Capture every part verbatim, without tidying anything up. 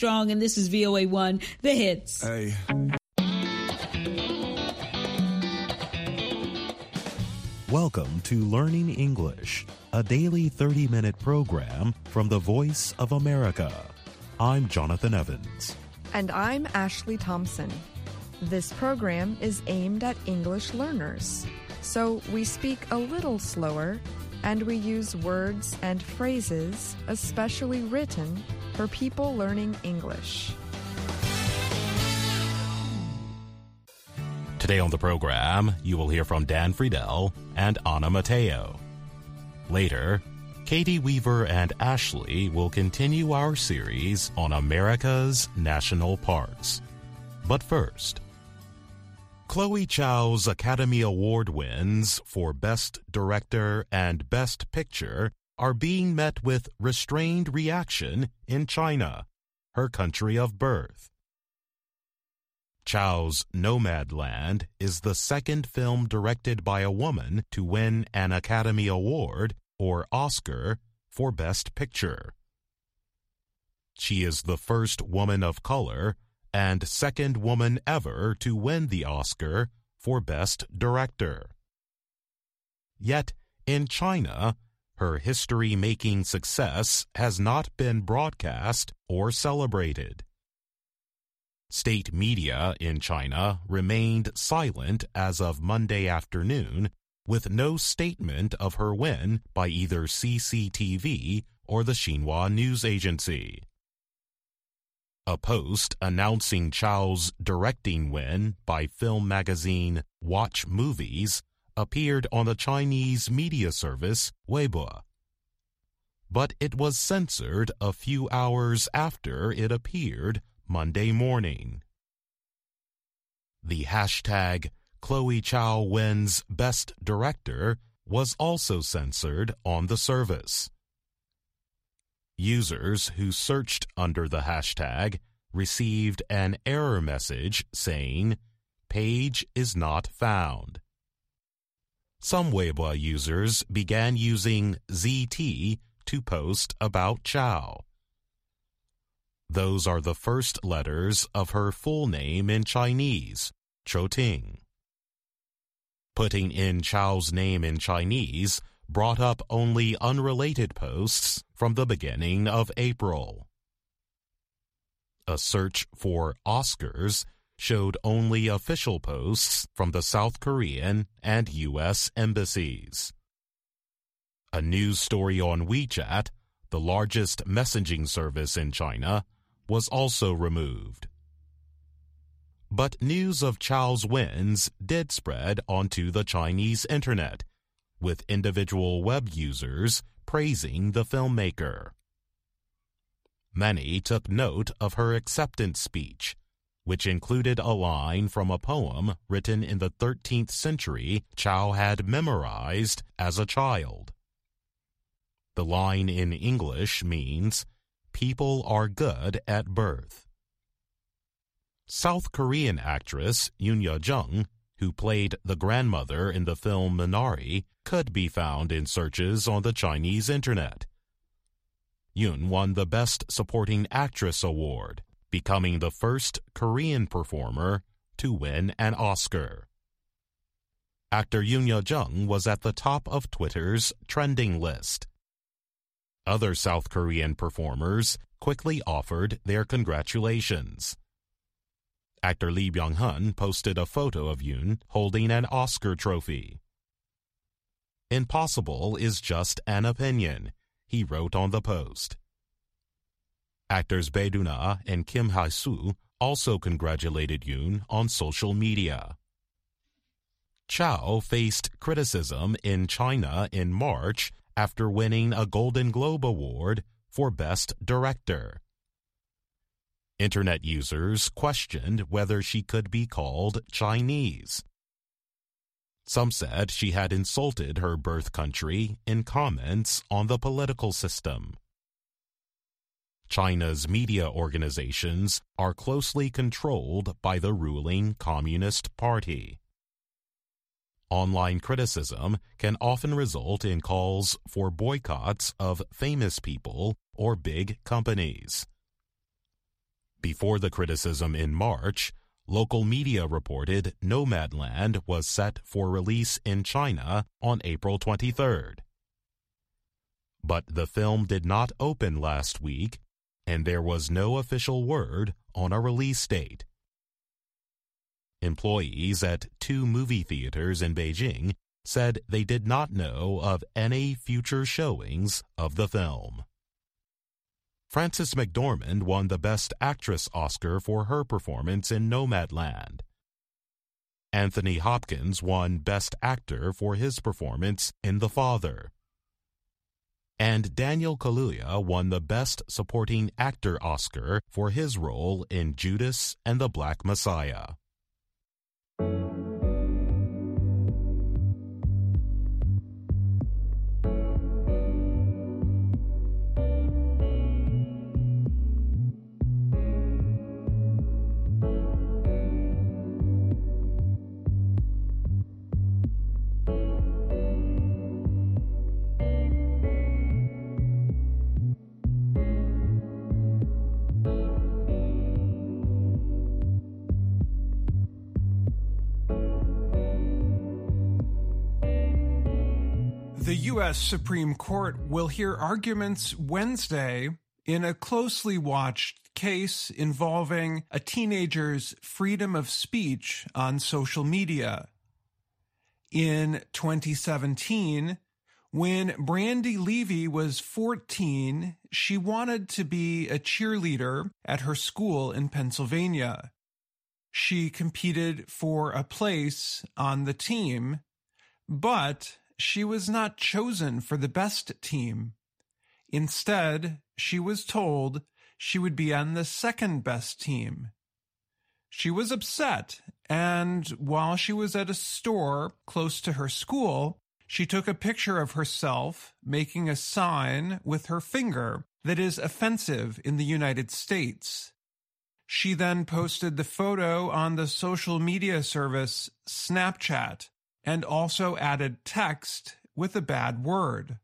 Armstrong, and this is V O A one, The Hits. Hey. Welcome to Learning English, a daily thirty-minute program from the Voice of America. I'm Jonathan Evans. And I'm Ashley Thompson. This program is aimed at English learners, so we speak a little slower and we use words and phrases especially written for people learning English. Today on the program, you will hear from Dan Friedel and Anna Mateo. Later, Katie Weaver and Ashley will continue our series on America's national parks. But first, Chloe Zhao's Academy Award wins for Best Director and Best Picture are being met with restrained reaction in China, her country of birth. Zhao's Nomadland is the second film directed by a woman to win an Academy Award, or Oscar, for Best Picture. She is the first woman of color and second woman ever to win the Oscar for Best Director. Yet, in China, her history-making success has not been broadcast or celebrated. State media in China remained silent as of Monday afternoon, with no statement of her win by either C C T V or the Xinhua news agency. A post announcing Zhao's directing win by film magazine Watch Movies appeared on the Chinese media service Weibo. But it was censored a few hours after it appeared Monday morning. The hashtag Chloe Zhao wins Best Director was also censored on the service. Users who searched under the hashtag received an error message saying, "Page is not found." Some Weibo users began using Z T to post about Zhao. Those are the first letters of her full name in Chinese, Chouting. Putting in Zhao's name in Chinese brought up only unrelated posts from the beginning of April. A search for Oscars showed only official posts from the South Korean and U S embassies. A news story on WeChat, the largest messaging service in China, was also removed. But news of Zhao's wins did spread onto the Chinese internet, with individual web users praising the filmmaker. Many took note of her acceptance speech, which included a line from a poem written in the thirteenth century Zhao had memorized as a child. The line in English means, "People are good at birth." South Korean actress Yoon Ye-jung, who played the grandmother in the film Minari, could be found in searches on the Chinese internet. Yoon won the Best Supporting Actress award, becoming the first Korean performer to win an Oscar. Actor Yoon Ye-jung was at the top of Twitter's trending list. Other South Korean performers quickly offered their congratulations. Actor Lee Byung-hun posted a photo of Yoon holding an Oscar trophy. "Impossible is just an opinion," he wrote on the post. Actors Bae Doona and Kim Hae-soo also congratulated Yoon on social media. Zhao faced criticism in China in March after winning a Golden Globe Award for Best Director. Internet users questioned whether she could be called Chinese. Some said she had insulted her birth country in comments on the political system. China's media organizations are closely controlled by the ruling Communist Party. Online criticism can often result in calls for boycotts of famous people or big companies. Before the criticism in March, local media reported Nomadland was set for release in China on April twenty-third. But the film did not open last week, and there was no official word on a release date. Employees at two movie theaters in Beijing said they did not know of any future showings of the film. Frances McDormand won the Best Actress Oscar for her performance in Nomadland. Anthony Hopkins won Best Actor for his performance in The Father. And Daniel Kaluuya won the Best Supporting Actor Oscar for his role in Judas and the Black Messiah. The U S Supreme Court will hear arguments Wednesday in a closely watched case involving a teenager's freedom of speech on social media. In twenty seventeen, when Brandy Levy was fourteen, she wanted to be a cheerleader at her school in Pennsylvania. She competed for a place on the team, but she was not chosen for the best team. Instead, she was told she would be on the second best team. She was upset, and while she was at a store close to her school, she took a picture of herself making a sign with her finger that is offensive in the United States. She then posted the photo on the social media service Snapchat, and also added text with a bad word.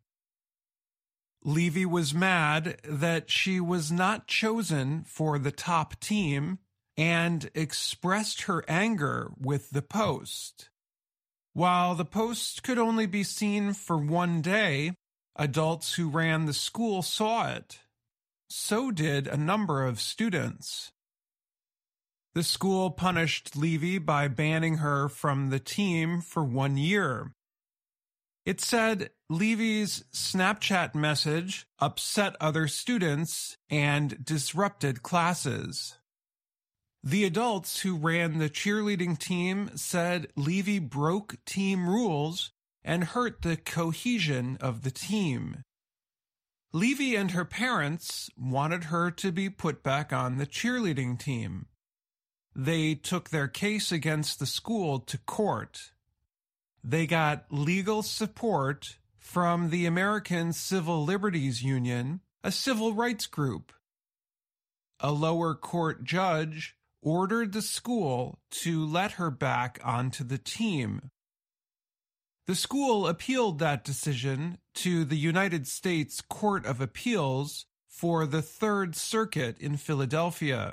Levy was mad that she was not chosen for the top team and expressed her anger with the post. While the post could only be seen for one day, adults who ran the school saw it. So did a number of students. The school punished Levy by banning her from the team for one year. It said Levy's Snapchat message upset other students and disrupted classes. The adults who ran the cheerleading team said Levy broke team rules and hurt the cohesion of the team. Levy and her parents wanted her to be put back on the cheerleading team. They took their case against the school to court. They got legal support from the American Civil Liberties Union, a civil rights group. A lower court judge ordered the school to let her back onto the team. The school appealed that decision to the United States Court of Appeals for the Third Circuit in Philadelphia.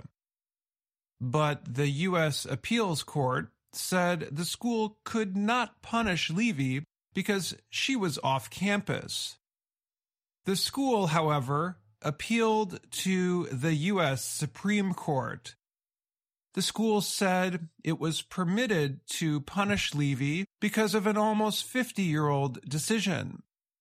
But the U S Appeals Court said the school could not punish Levy because she was off campus. The school, however, appealed to the U S Supreme Court. The school said it was permitted to punish Levy because of an almost fifty-year-old decision.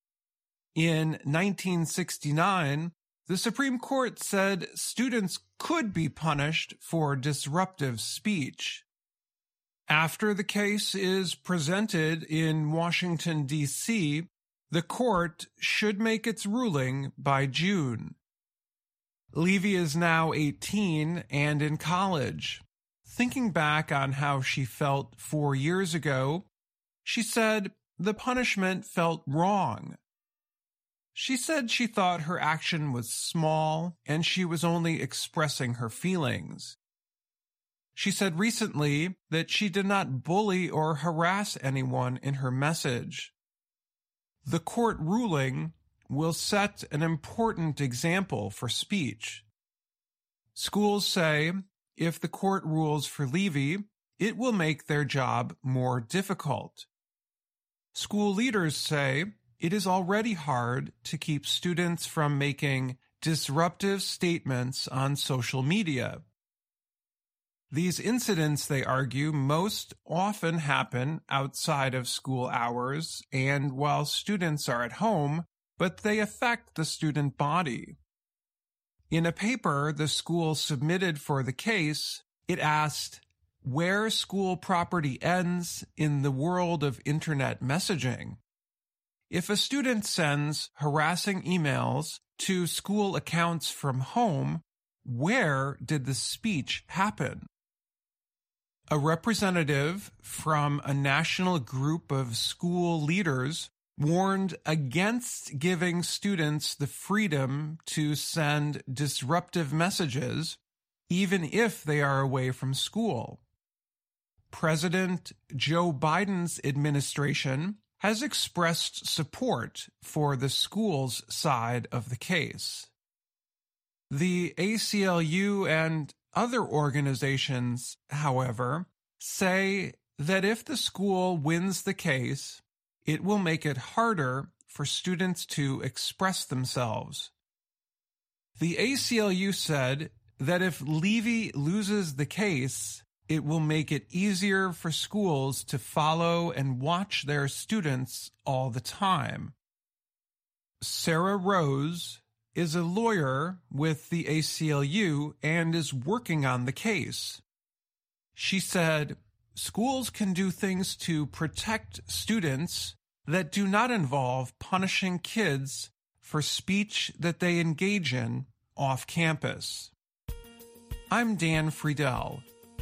In nineteen sixty-nine, the Supreme Court said students could be punished for disruptive speech. After the case is presented in Washington, D C, the court should make its ruling by June. Levy is now eighteen and in college. Thinking back on how she felt four years ago, she said the punishment felt wrong. She said she thought her action was small and she was only expressing her feelings. She said recently that she did not bully or harass anyone in her message. The court ruling will set an important example for speech. Schools say if the court rules for Levy, it will make their job more difficult. School leaders say it is already hard to keep students from making disruptive statements on social media. These incidents, they argue, most often happen outside of school hours and while students are at home, but they affect the student body. In a paper the school submitted for the case, it asked where school property ends in the world of internet messaging. If a student sends harassing emails to school accounts from home, where did the speech happen? A representative from a national group of school leaders warned against giving students the freedom to send disruptive messages, even if they are away from school. President Joe Biden's administration has expressed support for the school's side of the case. The A C L U and other organizations, however, say that if the school wins the case, it will make it harder for students to express themselves. The A C L U said that if Levy loses the case, it will make it easier for schools to follow and watch their students all the time. Sarah Rose is a lawyer with the A C L U and is working on the case. She said, schools can do things to protect students that do not involve punishing kids for speech that they engage in off campus. I'm Dan Friedel.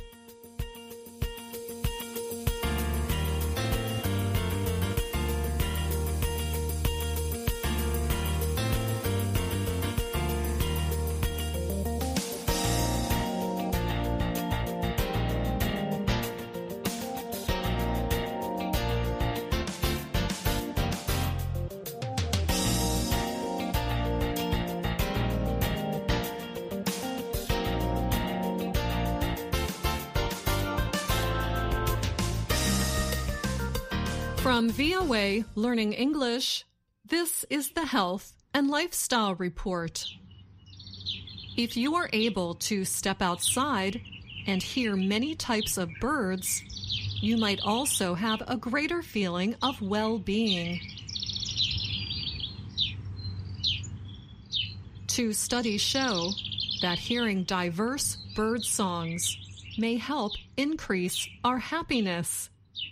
From V O A Learning English, this is the Health and Lifestyle Report. If you are able to step outside and hear many types of birds, you might also have a greater feeling of well-being. Two studies show that hearing diverse bird songs may help increase our happiness.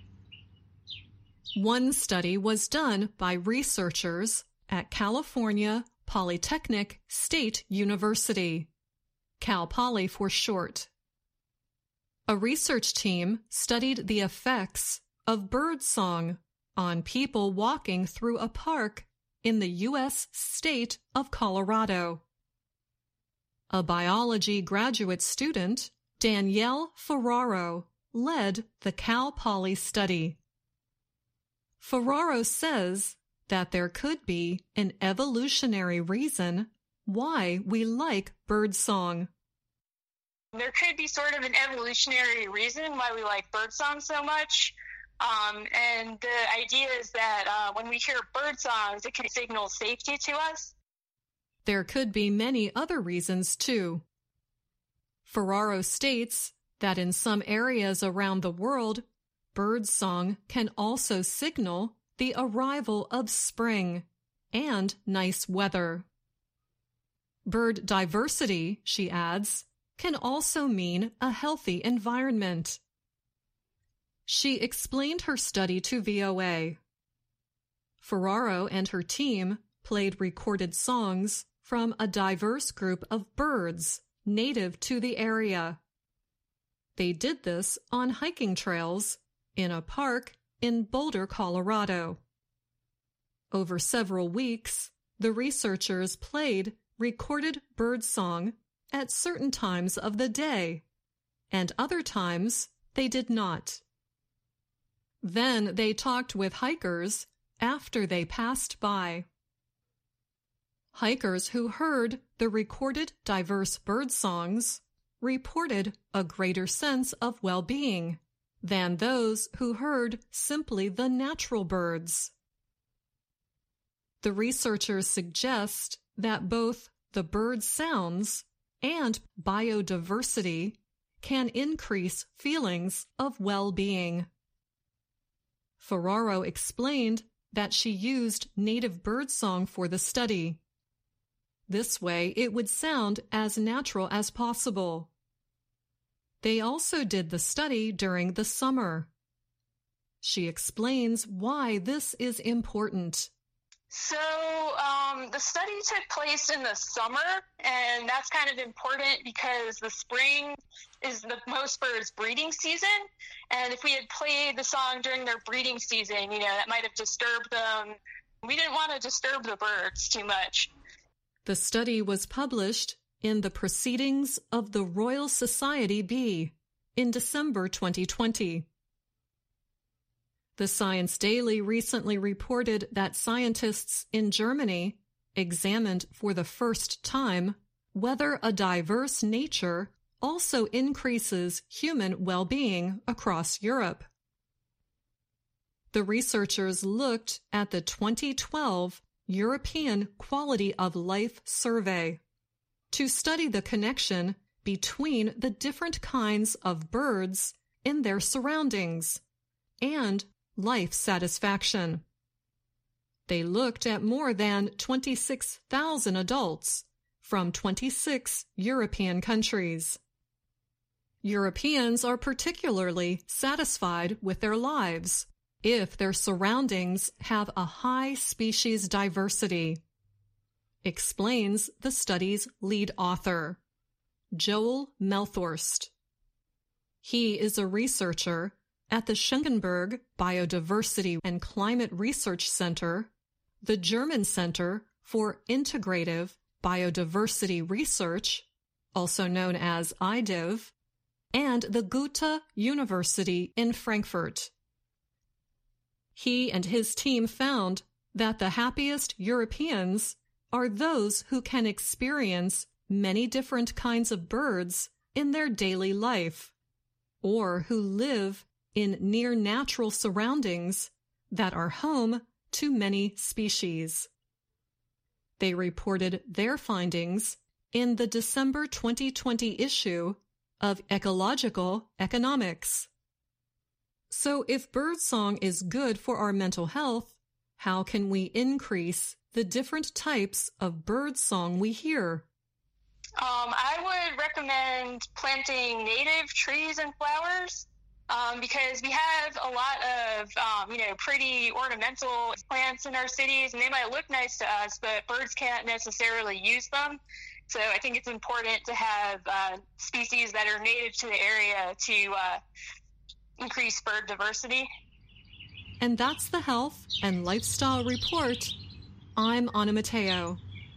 One study was done by researchers at California Polytechnic State University, Cal Poly for short. A research team studied the effects of birdsong on people walking through a park in the U S state of Colorado. A biology graduate student, Danielle Ferraro, led the Cal Poly study. Ferraro says that there could be an evolutionary reason why we like birdsong. There could be sort of an evolutionary reason why we like birdsong so much. Um, and the idea is that uh, when we hear bird songs, it can signal safety to us. There could be many other reasons, too. Ferraro states that in some areas around the world, birdsong can also signal the arrival of spring and nice weather. Bird diversity, she adds, can also mean a healthy environment. She explained her study to V O A. Ferraro and her team played recorded songs from a diverse group of birds native to the area. They did this on hiking trails in a park in Boulder, Colorado. Over several weeks, the researchers played recorded birdsong at certain times of the day, and other times they did not. Then they talked with hikers after they passed by. Hikers who heard the recorded diverse bird songs reported a greater sense of well-being than those who heard simply the natural birds. The researchers suggest that both the bird sounds and biodiversity can increase feelings of well-being. Ferraro explained that she used native birdsong for the study. This way, it would sound as natural as possible. They also did the study during the summer. She explains why this is important. So um, the study took place in the summer, and that's kind of important because the spring is the most birds' breeding season. And if we had played the song during their breeding season, you know, that might have disturbed them. We didn't want to disturb the birds too much. The study was published in the Proceedings of the Royal Society B in December twenty twenty. The Science Daily recently reported that scientists in Germany examined for the first time whether a diverse nature also increases human well-being across Europe. The researchers looked at the twenty twelve European Quality of Life Survey to study the connection between the different kinds of birds in their surroundings and life satisfaction. They looked at more than twenty-six thousand adults from twenty-six European countries. Europeans are particularly satisfied with their lives if their surroundings have a high species diversity, explains the study's lead author, Joel Melthorst. He is a researcher at the Schenkenberg Biodiversity and Climate Research Center, the German Center for Integrative Biodiversity Research, also known as I D I V, and the Goethe University in Frankfurt. He and his team found that the happiest Europeans are those who can experience many different kinds of birds in their daily life, or who live in near natural surroundings that are home to many species. They reported their findings in the December twenty twenty issue of Ecological Economics. So if birdsong is good for our mental health, how can we increase the different types of birdsong we hear? Um, I would recommend planting native trees and flowers. Um, because we have a lot of, um, you know, pretty ornamental plants in our cities, and they might look nice to us, but birds can't necessarily use them. So I think it's important to have uh, species that are native to the area to uh, increase bird diversity. And that's the Health and Lifestyle Report. I'm Anna Mateo.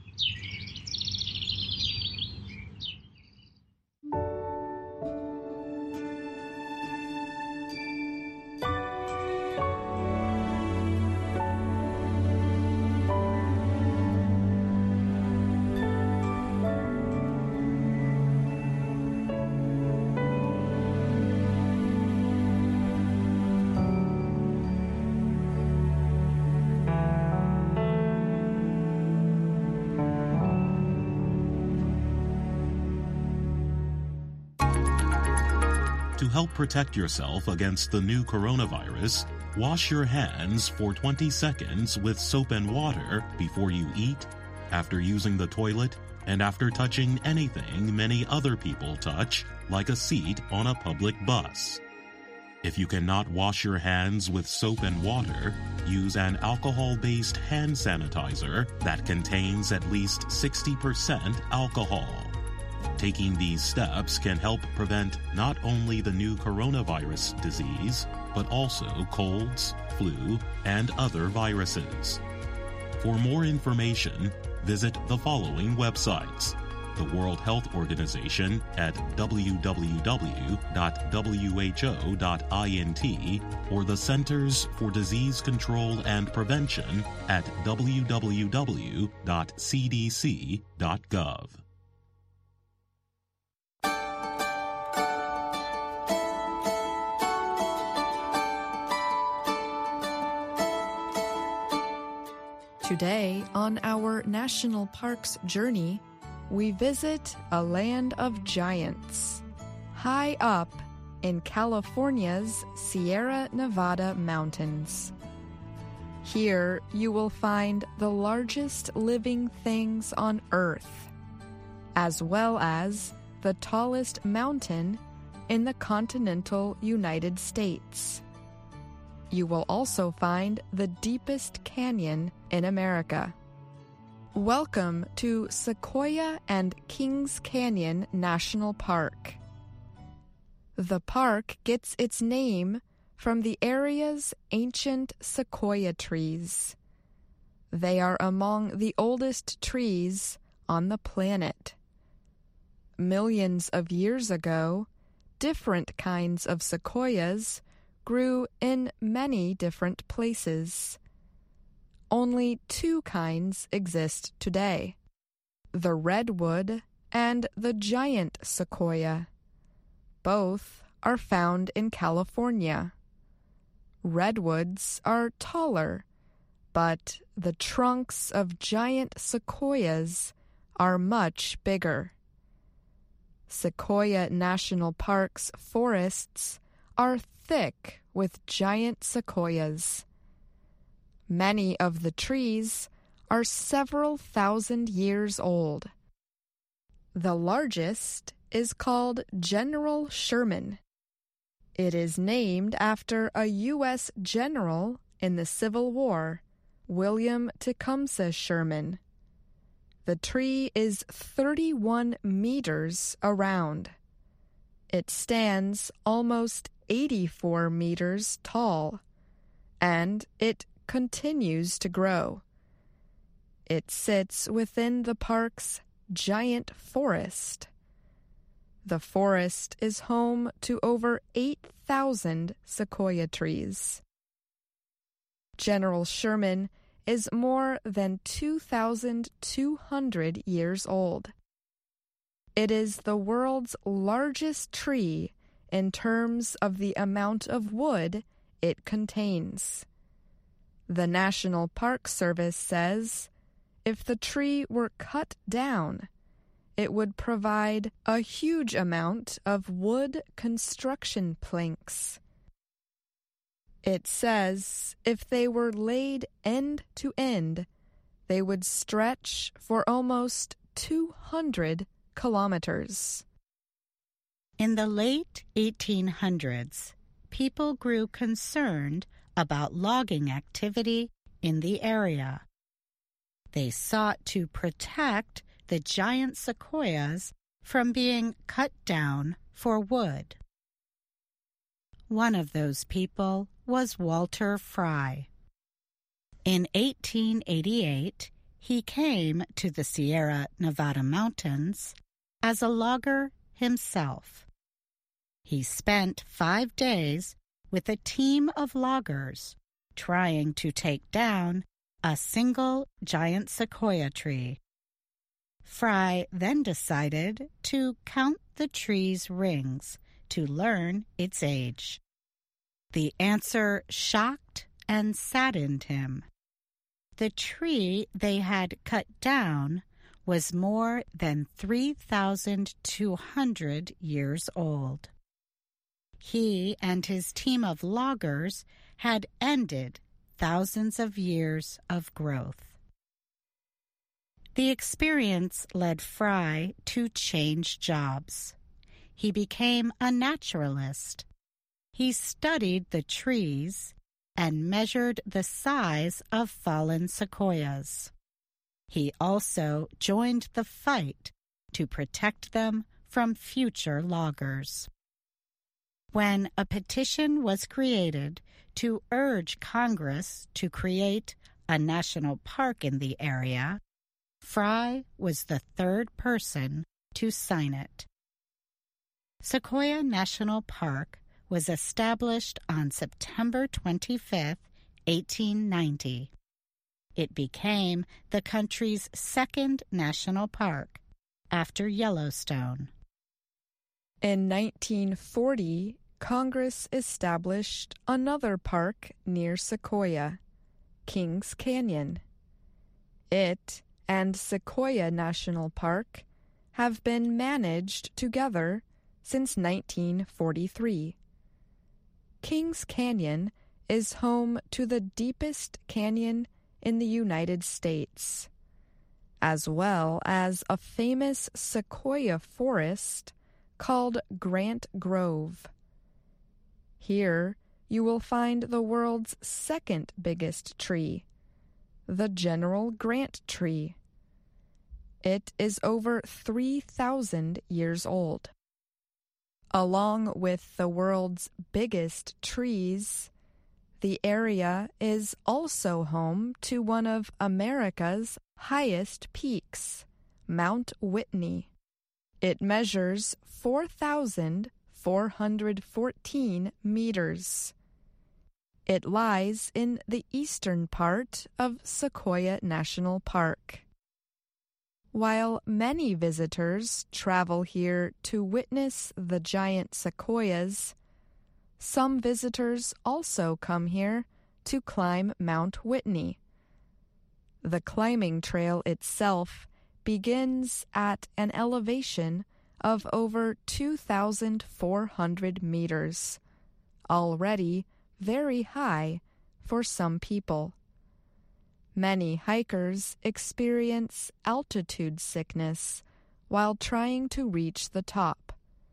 To help protect yourself against the new coronavirus, wash your hands for twenty seconds with soap and water before you eat, after using the toilet, and after touching anything many other people touch, like a seat on a public bus. If you cannot wash your hands with soap and water, use an alcohol-based hand sanitizer that contains at least sixty percent alcohol. Taking these steps can help prevent not only the new coronavirus disease, but also colds, flu, and other viruses. For more information, visit the following websites: the World Health Organization at w w w dot w h o dot int or the Centers for Disease Control and Prevention at w w w dot c d c dot gov. Today, on our National Parks journey, we visit a land of giants, high up in California's Sierra Nevada mountains. Here, you will find the largest living things on Earth, as well as the tallest mountain in the continental United States. You will also find the deepest canyon in America. Welcome to Sequoia and Kings Canyon National Park. The park gets its name from the area's ancient sequoia trees. They are among the oldest trees on the planet. Millions of years ago, different kinds of sequoias grew in many different places. Only two kinds exist today, the redwood and the giant sequoia. Both are found in California. Redwoods are taller, but the trunks of giant sequoias are much bigger. Sequoia National Park's forests are thick with giant sequoias. Many of the trees are several thousand years old. The largest is called General Sherman. It is named after a U S general in the Civil War, William Tecumseh Sherman. The tree is thirty-one meters around. It stands almost eighty-four meters tall, and it continues to grow. It sits within the park's giant forest. The forest is home to over eight thousand sequoia trees. General Sherman is more than two thousand two hundred years old. It is the world's largest tree in terms of the amount of wood it contains. The National Park Service says if the tree were cut down, it would provide a huge amount of wood construction planks. It says if they were laid end to end, they would stretch for almost two hundred kilometers. In the late eighteen hundreds, people grew concerned about logging activity in the area. They sought to protect the giant sequoias from being cut down for wood. One of those people was Walter Fry. In eighteen eighty-eight, he came to the Sierra Nevada mountains as a logger himself. He spent five days with a team of loggers trying to take down a single giant sequoia tree. Fry then decided to count the tree's rings to learn its age. The answer shocked and saddened him. The tree they had cut down was more than three thousand two hundred years old. He and his team of loggers had ended thousands of years of growth. The experience led Fry to change jobs. He became a naturalist. He studied the trees and measured the size of fallen sequoias. He also joined the fight to protect them from future loggers. When a petition was created to urge Congress to create a national park in the area, Fry was the third person to sign it. Sequoia National Park was established on September twenty-fifth, eighteen ninety. It became the country's second national park, after Yellowstone. In nineteen forty, Congress established another park near Sequoia, Kings Canyon. It and Sequoia National Park have been managed together since nineteen forty-three. Kings Canyon is home to the deepest canyon in the United States, as well as a famous sequoia forest called Grant Grove. Here you will find the world's second biggest tree, the General Grant tree. It is over three thousand years old. Along with the world's biggest trees, the area is also home to one of America's highest peaks, Mount Whitney. It measures four thousand four hundred fourteen meters. It lies in the eastern part of Sequoia National Park. While many visitors travel here to witness the giant sequoias, some visitors also come here to climb Mount Whitney. The climbing trail itself begins at an elevation of over two thousand four hundred meters, already very high for some people. Many hikers experience altitude sickness while trying to reach the top.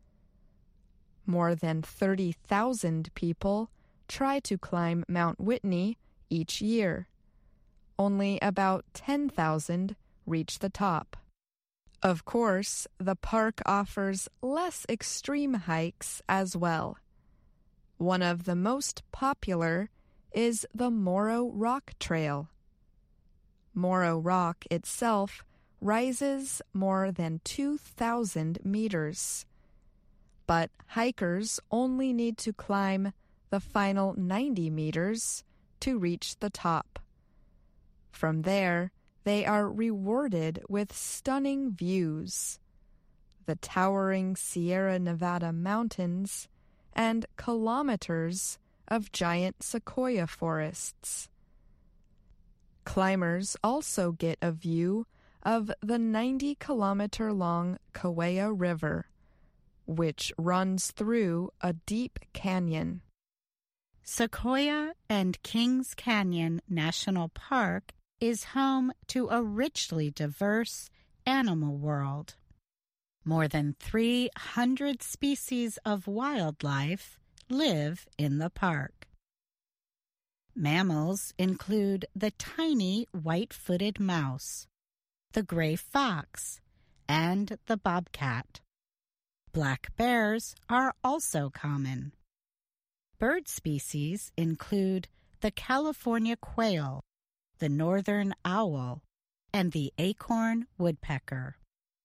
More than thirty thousand people try to climb Mount Whitney each year. Only about ten thousand reach the top. Of course, the park offers less extreme hikes as well. One of the most popular is the Morrow Rock Trail. Morrow Rock itself rises more than two thousand meters, but hikers only need to climb the final ninety meters to reach the top. From there, they are rewarded with stunning views, the towering Sierra Nevada mountains, and kilometers of giant sequoia forests. Climbers also get a view of the ninety-kilometer-long Kaweah River, which runs through a deep canyon. Sequoia and Kings Canyon National Park is home to a richly diverse animal world. More than three hundred species of wildlife live in the park. Mammals include the tiny white-footed mouse, the gray fox, and the bobcat. Black bears are also common. Bird species include the California quail, the northern owl, and the acorn woodpecker.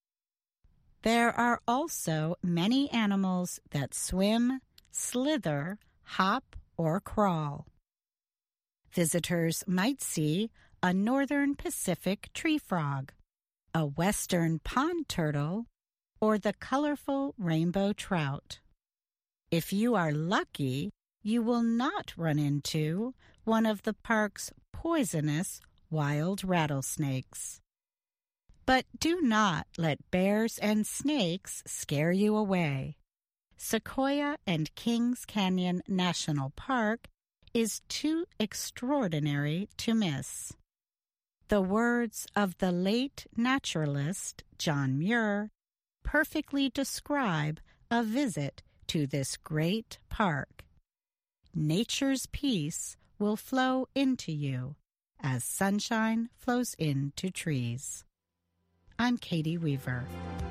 There are also many animals that swim, slither, hop, or crawl. Visitors might see a northern Pacific tree frog, a western pond turtle, or the colorful rainbow trout. If you are lucky, you will not run into one of the park's poisonous wild rattlesnakes. But do not let bears and snakes scare you away. Sequoia and Kings Canyon National Park is too extraordinary to miss. The words of the late naturalist John Muir perfectly describe a visit to this great park. Nature's peace will flow into you as sunshine flows into trees. I'm Katie Weaver.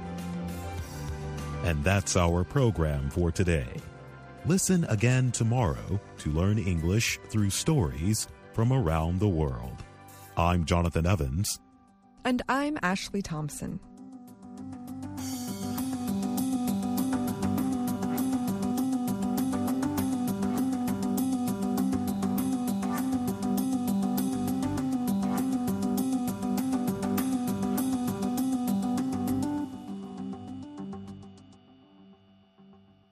And that's our program for today. Listen again tomorrow to learn English through stories from around the world. I'm Jonathan Evans. And I'm Ashley Thompson.